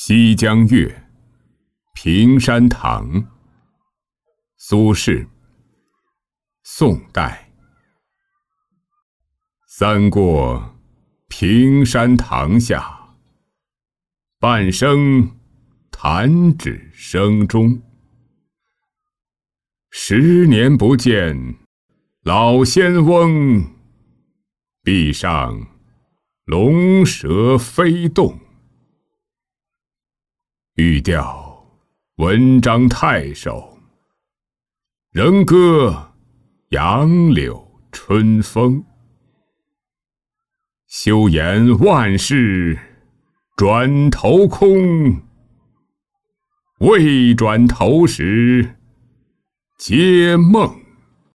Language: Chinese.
西江月·平山堂，苏轼，宋代。三过平山堂下，半生弹指声中。10年不见老仙翁，壁上龙蛇飞动。欲调文章太守，仍歌杨柳春风。休言万事转头空，未转头时皆梦。